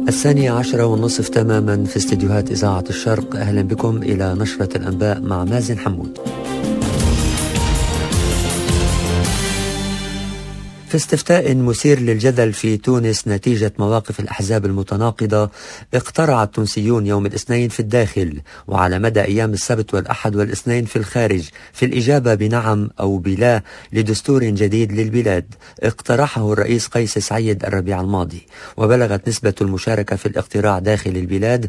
12:30 تماما في استديوهات إذاعة الشرق. أهلا بكم إلى نشرة الأنباء مع مازن حمود. في استفتاء مثير للجدل في تونس نتيجة مواقف الأحزاب المتناقضة، اقترع التونسيون يوم الاثنين في الداخل وعلى مدى أيام السبت والأحد والاثنين في الخارج في الإجابة بنعم أو بلا لدستور جديد للبلاد اقترحه الرئيس قيس سعيد الربيع الماضي، وبلغت نسبة المشاركة في الاقتراع داخل البلاد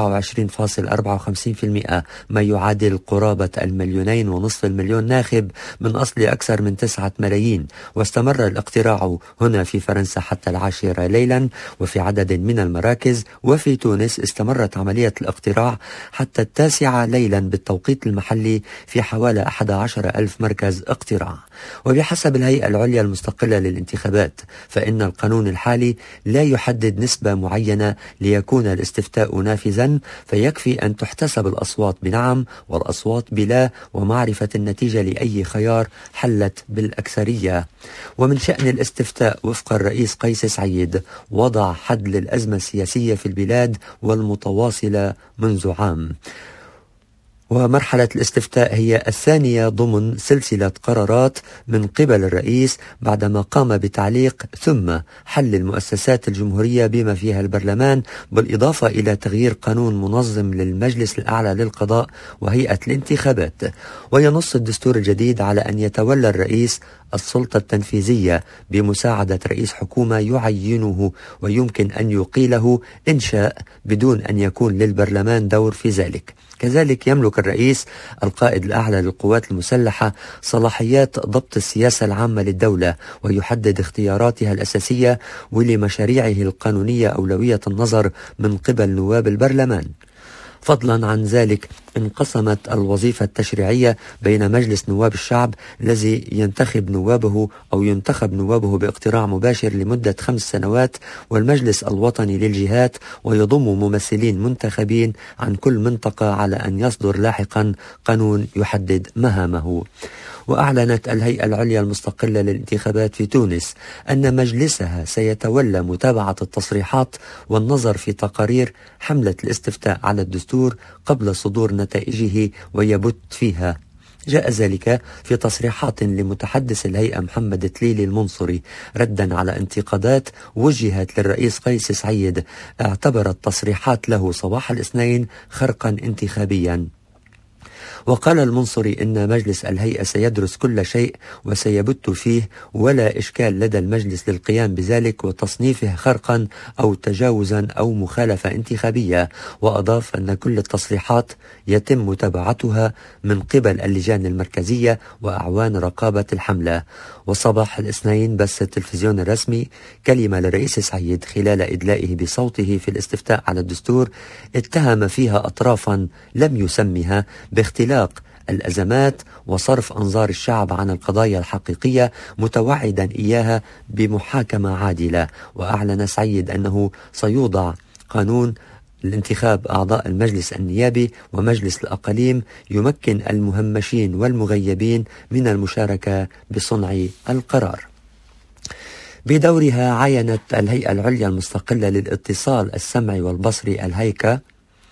27.54%، ما يعادل قرابة 2.5 مليون ناخب من أصل أكثر من 9 ملايين. واستمر الاقتراع هنا في فرنسا حتى 10 ليلا وفي عدد من المراكز، وفي تونس استمرت عملية الاقتراع حتى 9 ليلا بالتوقيت المحلي في حوالي 11,000 مركز اقتراع. وبحسب الهيئة العليا المستقلة للانتخابات فإن القانون الحالي لا يحدد نسبة معينة ليكون الاستفتاء نافذا، فيكفي أن تحتسب الأصوات بنعم والأصوات بلا، ومعرفة النتيجة لأي خيار حلت بالأكثرية. ومن شأن الاستفتاء وفق الرئيس قيس سعيد وضع حد للأزمة السياسية في البلاد والمتواصلة منذ عام. ومرحلة الاستفتاء هي الثانية ضمن سلسلة قرارات من قبل الرئيس بعدما قام بتعليق ثم حل المؤسسات الجمهورية بما فيها البرلمان، بالإضافة إلى تغيير قانون منظم للمجلس الأعلى للقضاء وهيئة الانتخابات. وينص الدستور الجديد على أن يتولى الرئيس السلطة التنفيذية بمساعدة رئيس حكومة يعينه ويمكن أن يقيله إن شاء بدون أن يكون للبرلمان دور في ذلك. كذلك يملك الرئيس القائد الأعلى للقوات المسلحة صلاحيات ضبط السياسة العامة للدولة ويحدد اختياراتها الأساسية، ولمشاريعه القانونية أولوية النظر من قبل نواب البرلمان. فضلا عن ذلك انقسمت الوظيفة التشريعية بين مجلس نواب الشعب الذي ينتخب نوابه باقتراع مباشر لمدة 5 سنوات، والمجلس الوطني للجهات، ويضم ممثلين منتخبين عن كل منطقة على أن يصدر لاحقا قانون يحدد مهامه. وأعلنت الهيئة العليا المستقلة للانتخابات في تونس أن مجلسها سيتولى متابعة التصريحات والنظر في تقارير حملة الاستفتاء على الدستور قبل صدور نتائجه ويبت فيها. جاء ذلك في تصريحات لمتحدث الهيئة محمد تليلي المنصري ردا على انتقادات وجهت للرئيس قيس سعيد اعتبرت تصريحات له صباح الاثنين خرقا انتخابيا. وقال المنصري إن مجلس الهيئة سيدرس كل شيء وسيبت فيه، ولا إشكال لدى المجلس للقيام بذلك وتصنيفه خرقا أو تجاوزا أو مخالفة انتخابية. وأضاف أن كل التصريحات يتم متابعتها من قبل اللجان المركزية وأعوان رقابة الحملة. وصباح الاثنين بث التلفزيون الرسمي كلمة للرئيس سعيد خلال إدلائه بصوته في الاستفتاء على الدستور اتهم فيها أطرافا لم يسمها باختلاق الأزمات وصرف أنظار الشعب عن القضايا الحقيقية، متوعدا إياها بمحاكمة عادلة. وأعلن سعيد أنه سيوضع قانون الانتخاب أعضاء المجلس النيابي ومجلس الأقاليم يمكن المهمشين والمغيبين من المشاركة بصنع القرار. بدورها عينت الهيئة العليا المستقلة للاتصال السمعي والبصري الهيكا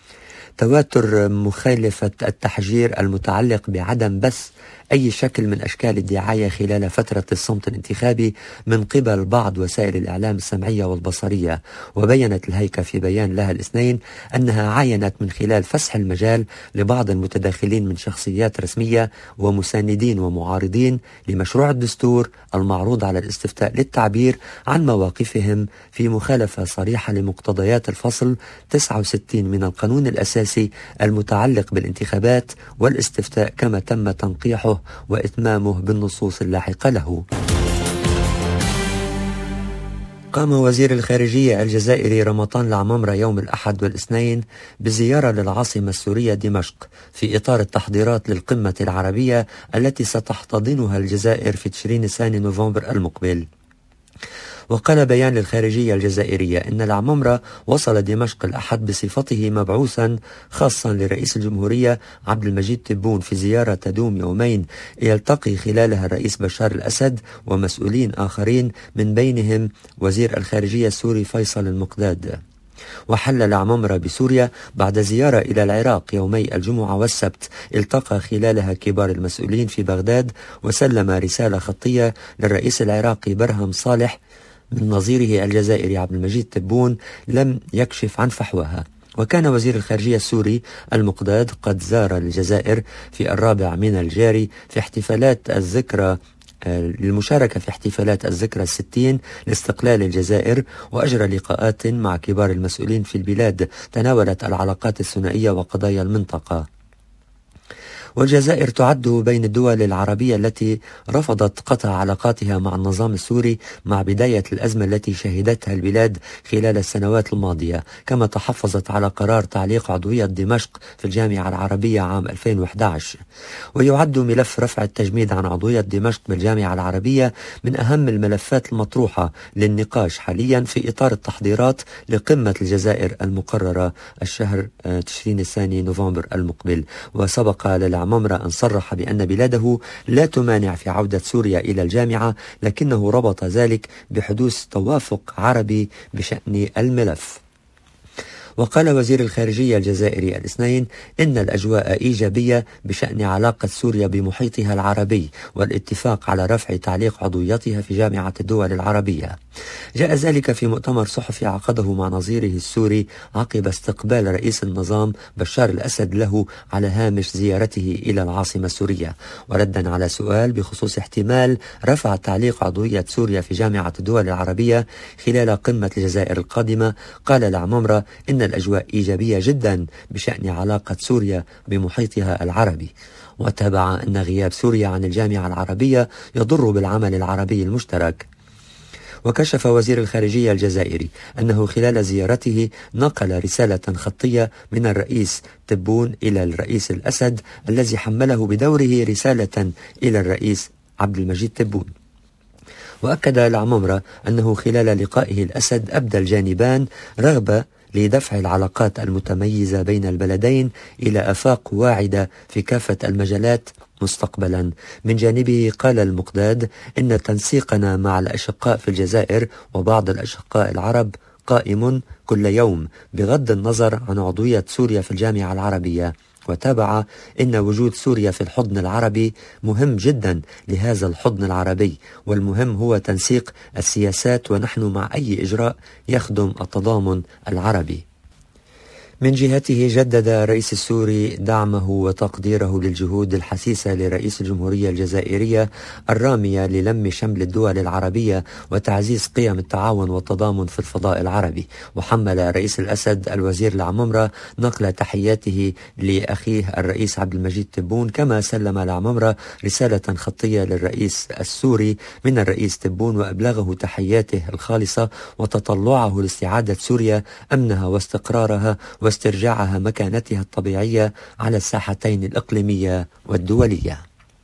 تواتر مخالفة التحجير المتعلق بعدم بث أي شكل من أشكال الدعاية خلال فترة الصمت الانتخابي من قبل بعض وسائل الإعلام السمعية والبصرية. وبينت الهيكة في بيان لها الاثنين أنها عاينت من خلال فسح المجال لبعض المتداخلين من شخصيات رسمية ومساندين ومعارضين لمشروع الدستور المعروض على الاستفتاء للتعبير عن مواقفهم في مخالفة صريحة لمقتضيات الفصل 69 من القانون الأساسي المتعلق بالانتخابات والاستفتاء كما تم تنقيحه وإتمامه بالنصوص اللاحقة له. قام وزير الخارجية الجزائري رمضان العمامرة يوم الأحد والاثنين بزيارة للعاصمة السورية دمشق في إطار التحضيرات للقمة العربية التي ستحتضنها الجزائر في تشرين الثاني نوفمبر المقبل. وقال بيان للخارجية الجزائرية إن العمامرة وصل دمشق الأحد بصفته مبعوثا خاصا لرئيس الجمهورية عبد المجيد تبون في زيارة تدوم يومين يلتقي خلالها الرئيس بشار الأسد ومسؤولين آخرين من بينهم وزير الخارجية السوري فيصل المقداد. وحل العمامرة بسوريا بعد زيارة إلى العراق يومي الجمعة والسبت التقى خلالها كبار المسؤولين في بغداد وسلم رسالة خطية للرئيس العراقي برهم صالح من نظيره الجزائري عبد المجيد تبون لم يكشف عن فحواها. وكان وزير الخارجية السوري المقداد قد زار الجزائر في 4 من الجاري في احتفالات الذكرى للمشاركة في احتفالات الذكرى 60 لاستقلال الجزائر، وأجرى لقاءات مع كبار المسؤولين في البلاد تناولت العلاقات الثنائية وقضايا المنطقة. والجزائر تعد بين الدول العربية التي رفضت قطع علاقاتها مع النظام السوري مع بداية الأزمة التي شهدتها البلاد خلال السنوات الماضية، كما تحفظت على قرار تعليق عضوية دمشق في الجامعة العربية عام 2011. ويعد ملف رفع التجميد عن عضوية دمشق بالجامعة العربية من أهم الملفات المطروحة للنقاش حاليا في إطار التحضيرات لقمة الجزائر المقررة الشهر تشرين الثاني نوفمبر المقبل. وسبق للعمامرة أن صرح بأن بلاده لا تمانع في عودة سوريا إلى الجامعة، لكنه ربط ذلك بحدوث توافق عربي بشأن الملف. وقال وزير الخارجية الجزائري الاثنين إن الأجواء إيجابية بشأن علاقة سوريا بمحيطها العربي والاتفاق على رفع تعليق عضويتها في جامعة الدول العربية. جاء ذلك في مؤتمر صحفي عقده مع نظيره السوري عقب استقبال رئيس النظام بشار الأسد له على هامش زيارته إلى العاصمة السورية. وردا على سؤال بخصوص احتمال رفع تعليق عضوية سوريا في جامعة الدول العربية خلال قمة الجزائر القادمة، قال العمامرة إن الأجواء إيجابية جدا بشأن علاقة سوريا بمحيطها العربي. وتابع أن غياب سوريا عن الجامعة العربية يضر بالعمل العربي المشترك. وكشف وزير الخارجية الجزائري أنه خلال زيارته نقل رسالة خطية من الرئيس تبون إلى الرئيس الأسد الذي حمله بدوره رسالة إلى الرئيس عبد المجيد تبون. وأكد العمامرة أنه خلال لقائه الأسد أبدى الجانبان رغبة لدفع العلاقات المتميزة بين البلدين إلى آفاق واعدة في كافة المجالات مستقبلا. من جانبه قال المقداد إن تنسيقنا مع الأشقاء في الجزائر وبعض الأشقاء العرب قائم كل يوم بغض النظر عن عضوية سوريا في الجامعة العربية. وتابع إن وجود سوريا في الحضن العربي مهم جدا لهذا الحضن العربي، والمهم هو تنسيق السياسات ونحن مع أي إجراء يخدم التضامن العربي. من جهته جدد الرئيس السوري دعمه وتقديره للجهود الحثيثة لرئيس الجمهورية الجزائرية الرامية للم شمل الدول العربية وتعزيز قيم التعاون والتضامن في الفضاء العربي. وحمل الرئيس الأسد الوزير العمامرة نقل تحياته لأخيه الرئيس عبد المجيد تبون، كما سلم العمامرة رسالة خطية للرئيس السوري من الرئيس تبون وأبلغه تحياته الخالصة وتطلعه لاستعادة سوريا أمنها واستقرارها واسترجاعها مكانتها الطبيعية على الساحتين الإقليمية والدولية.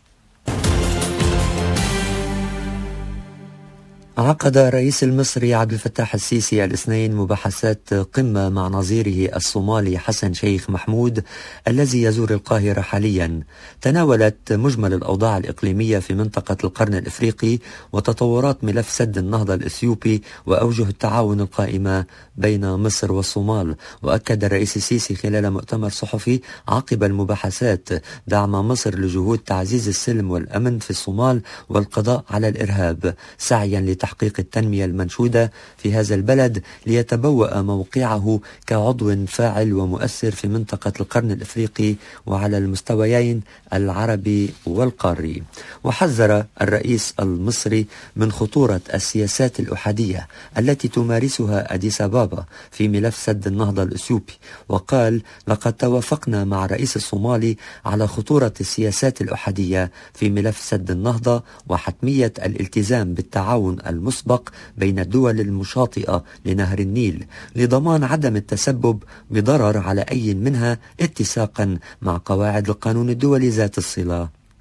عقد الرئيس المصري عبد الفتاح السيسي الاثنين مباحثات قمة مع نظيره الصومالي حسن شيخ محمود الذي يزور القاهرة حاليا. تناولت مجمل الأوضاع الإقليمية في منطقة القرن الإفريقي وتطورات ملف سد النهضة الإثيوبي وأوجه التعاون القائمة بين مصر والصومال. وأكد الرئيس السيسي خلال مؤتمر صحفي عقب المباحثات دعم مصر لجهود تعزيز السلم والأمن في الصومال والقضاء على الإرهاب، سعيا تحقيق التنمية المنشودة في هذا البلد ليتبوأ موقعه كعضو فاعل ومؤثر في منطقة القرن الإفريقي وعلى المستويين العربي والقاري. وحذر الرئيس المصري من خطورة السياسات الأحادية التي تمارسها أديس أبابا في ملف سد النهضة الإثيوبي، وقال: لقد توافقنا مع الرئيس الصومالي على خطورة السياسات الأحادية في ملف سد النهضة وحتمية الالتزام بالتعاون المسبق بين الدول المشاطئة لنهر النيل لضمان عدم التسبب بضرر على أي منها اتساقا مع قواعد القانون الدولي ذات الصلة.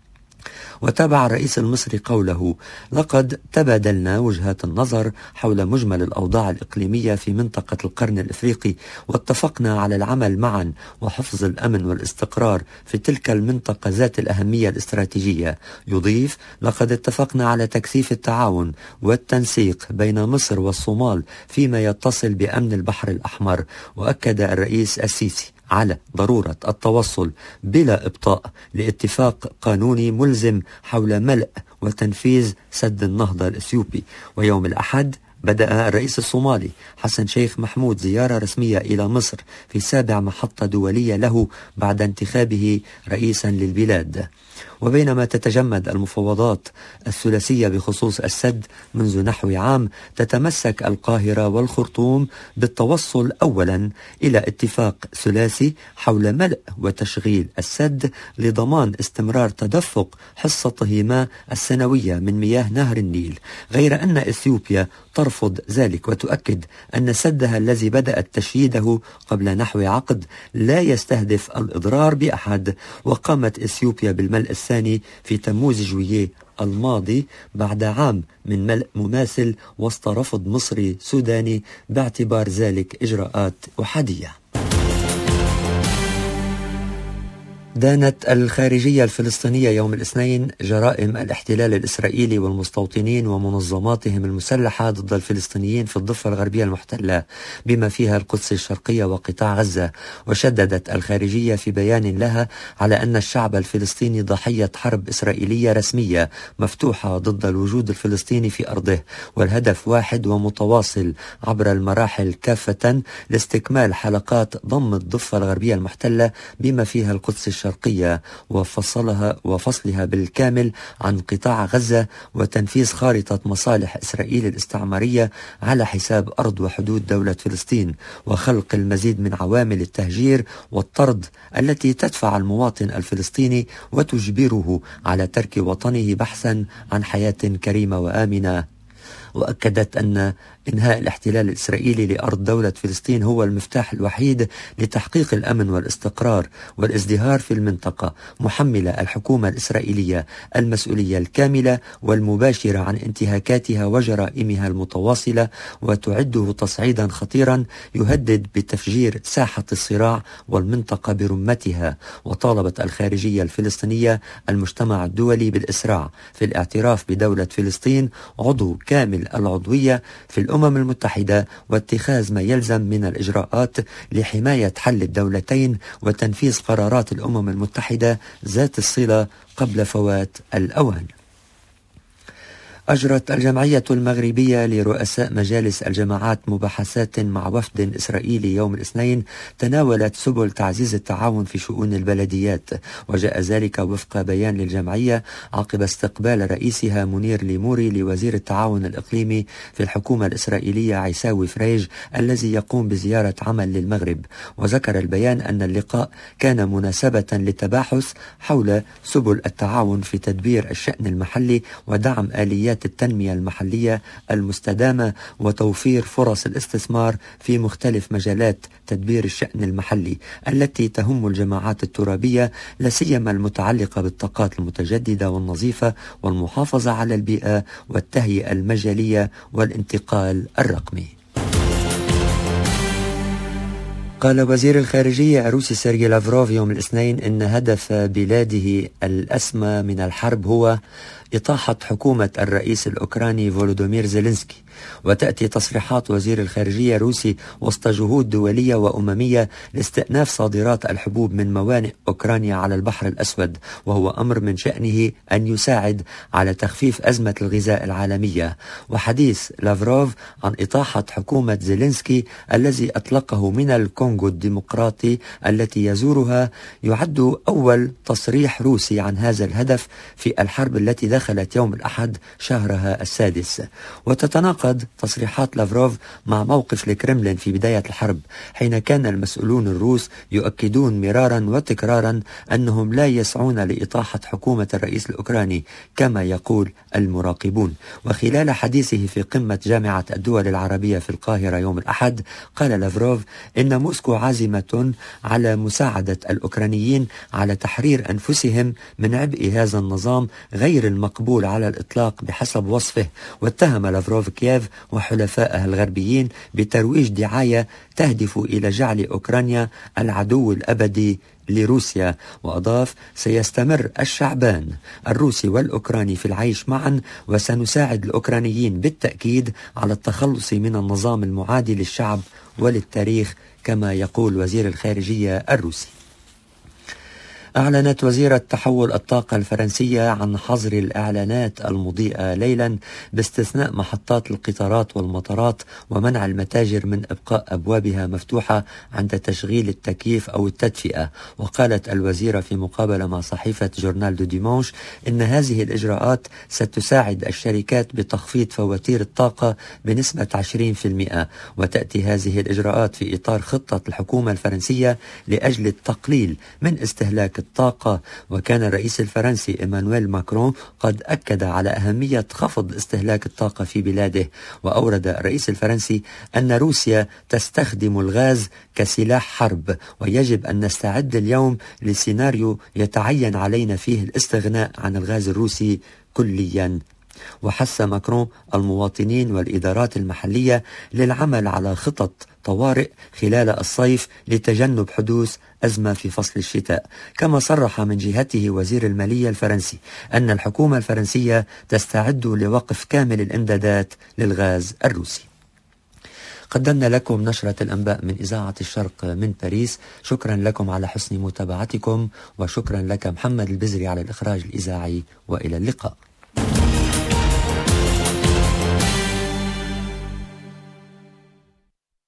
وتابع الرئيس المصري قوله: لقد تبادلنا وجهات النظر حول مجمل الأوضاع الإقليمية في منطقة القرن الإفريقي، واتفقنا على العمل معا وحفظ الأمن والاستقرار في تلك المنطقة ذات الأهمية الاستراتيجية. يضيف: لقد اتفقنا على تكثيف التعاون والتنسيق بين مصر والصومال فيما يتصل بأمن البحر الأحمر. وأكد الرئيس السيسي على ضرورة التوصل بلا إبطاء لاتفاق قانوني ملزم حول ملء وتنفيذ سد النهضة الإثيوبي. ويوم الأحد بدأ الرئيس الصومالي حسن شيخ محمود زيارة رسمية إلى مصر في 7 محطة دولية له بعد انتخابه رئيسا للبلاد. وبينما تتجمد المفاوضات الثلاثية بخصوص السد منذ نحو عام، تتمسك القاهرة والخرطوم بالتوصل أولا إلى اتفاق ثلاثي حول ملء وتشغيل السد لضمان استمرار تدفق حصته ما السنوية من مياه نهر النيل، غير أن إثيوبيا ترفض ذلك وتؤكد أن سدها الذي بدأت تشييده قبل نحو عقد لا يستهدف الإضرار بأحد. وقامت إثيوبيا بالملء الثاني في تموز جوييه الماضي بعد عام من ملء مماثل وسط رفض مصري سوداني باعتبار ذلك إجراءات أحادية. دانت الخارجية الفلسطينية يوم الاثنين جرائم الاحتلال الإسرائيلي والمستوطنين ومنظماتهم المسلحة ضد الفلسطينيين في الضفة الغربية المحتلة بما فيها القدس الشرقية وقطاع غزة. وشددت الخارجية في بيان لها على أن الشعب الفلسطيني ضحية حرب إسرائيلية رسمية مفتوحة ضد الوجود الفلسطيني في أرضه، والهدف واحد ومتواصل عبر المراحل كافة لاستكمال حلقات ضم الضفة الغربية المحتلة بما فيها القدس الشرقية وفصلها بالكامل عن قطاع غزة، وتنفيذ خارطة مصالح إسرائيل الاستعمارية على حساب أرض وحدود دولة فلسطين، وخلق المزيد من عوامل التهجير والطرد التي تدفع المواطن الفلسطيني وتجبره على ترك وطنه بحثا عن حياة كريمة وآمنة. وأكدت أن إنهاء الاحتلال الإسرائيلي لأرض دولة فلسطين هو المفتاح الوحيد لتحقيق الأمن والاستقرار والازدهار في المنطقة، محملة الحكومة الإسرائيلية المسؤولية الكاملة والمباشرة عن انتهاكاتها وجرائمها المتواصلة، وتعده تصعيدا خطيرا يهدد بتفجير ساحة الصراع والمنطقة برمتها. وطالبت الخارجية الفلسطينية المجتمع الدولي بالإسراع في الاعتراف بدولة فلسطين عضو كامل العضوية في الأمم المتحدة، واتخاذ ما يلزم من الإجراءات لحماية حل الدولتين وتنفيذ قرارات الأمم المتحدة ذات الصلة قبل فوات الأوان. أجرت الجمعية المغربية لرؤساء مجالس الجماعات مباحثات مع وفد إسرائيلي يوم الاثنين تناولت سبل تعزيز التعاون في شؤون البلديات، وجاء ذلك وفق بيان للجمعية عقب استقبال رئيسها منير ليموري لوزير التعاون الإقليمي في الحكومة الإسرائيلية عيساوي فريج الذي يقوم بزيارة عمل للمغرب. وذكر البيان أن اللقاء كان مناسبة للتباحث حول سبل التعاون في تدبير الشأن المحلي ودعم آليات التنمية المحلية المستدامة وتوفير فرص الاستثمار في مختلف مجالات تدبير الشأن المحلي التي تهم الجماعات الترابية، لا سيما المتعلقة بالطاقات المتجددة والنظيفة والمحافظة على البيئة والتهيئة المجالية والانتقال الرقمي. قال وزير الخارجية الروسي سيرجي لافروف يوم الاثنين إن هدف بلاده الأسمى من الحرب هو إطاحة حكومة الرئيس الأوكراني فولودومير زيلينسكي. وتأتي تصريحات وزير الخارجية الروسي وسط جهود دولية وأممية لاستئناف صادرات الحبوب من موانئ أوكرانيا على البحر الأسود، وهو أمر من شأنه أن يساعد على تخفيف أزمة الغذاء العالمية. وحديث لافروف عن إطاحة حكومة زيلينسكي الذي أطلقه من الكونغو الديمقراطي التي يزورها يعد أول تصريح روسي عن هذا الهدف في الحرب التي دخلت يوم الأحد شهرها السادس. وتتناقض تعارض تصريحات لافروف مع موقف الكرملين في بداية الحرب، حين كان المسؤولون الروس يؤكدون مرارا وتكرارا أنهم لا يسعون لإطاحة حكومة الرئيس الأوكراني كما يقول المراقبون. وخلال حديثه في قمة جامعة الدول العربية في القاهرة يوم الأحد، قال لافروف إن موسكو عازمة على مساعدة الأوكرانيين على تحرير أنفسهم من عبء هذا النظام غير المقبول على الإطلاق بحسب وصفه. واتهم لافروف كييف وحلفائها الغربيين بترويج دعاية تهدف إلى جعل أوكرانيا العدو الأبدي لروسيا، وأضاف: سيستمر الشعبان الروسي والأوكراني في العيش معا، وسنساعد الأوكرانيين بالتأكيد على التخلص من النظام المعادي للشعب وللتاريخ، كما يقول وزير الخارجية الروسي. أعلنت وزيرة تحول الطاقة الفرنسية عن حظر الإعلانات المضيئة ليلا باستثناء محطات القطارات والمطارات، ومنع المتاجر من إبقاء أبوابها مفتوحة عند تشغيل التكييف أو التدفئة. وقالت الوزيرة في مقابلة مع صحيفة جورنال دو ديمانش إن هذه الإجراءات ستساعد الشركات بتخفيض فواتير الطاقة بنسبة 20%، وتأتي هذه الإجراءات في إطار خطة الحكومة الفرنسية لأجل التقليل من استهلاك الطاقة. وكان الرئيس الفرنسي إيمانويل ماكرون قد أكد على أهمية خفض استهلاك الطاقة في بلاده. وأورد الرئيس الفرنسي أن روسيا تستخدم الغاز كسلاح حرب، ويجب أن نستعد اليوم لسيناريو يتعين علينا فيه الاستغناء عن الغاز الروسي كليا. وحث ماكرون المواطنين والإدارات المحلية للعمل على خطط طوارئ خلال الصيف لتجنب حدوث أزمة في فصل الشتاء. كما صرح من جهته وزير المالية الفرنسي أن الحكومة الفرنسية تستعد لوقف كامل الإمدادات للغاز الروسي. قدمنا لكم نشرة الأنباء من إذاعة الشرق من باريس. شكرا لكم على حسن متابعتكم، وشكرا لك محمد البزري على الإخراج الإذاعي، وإلى اللقاء.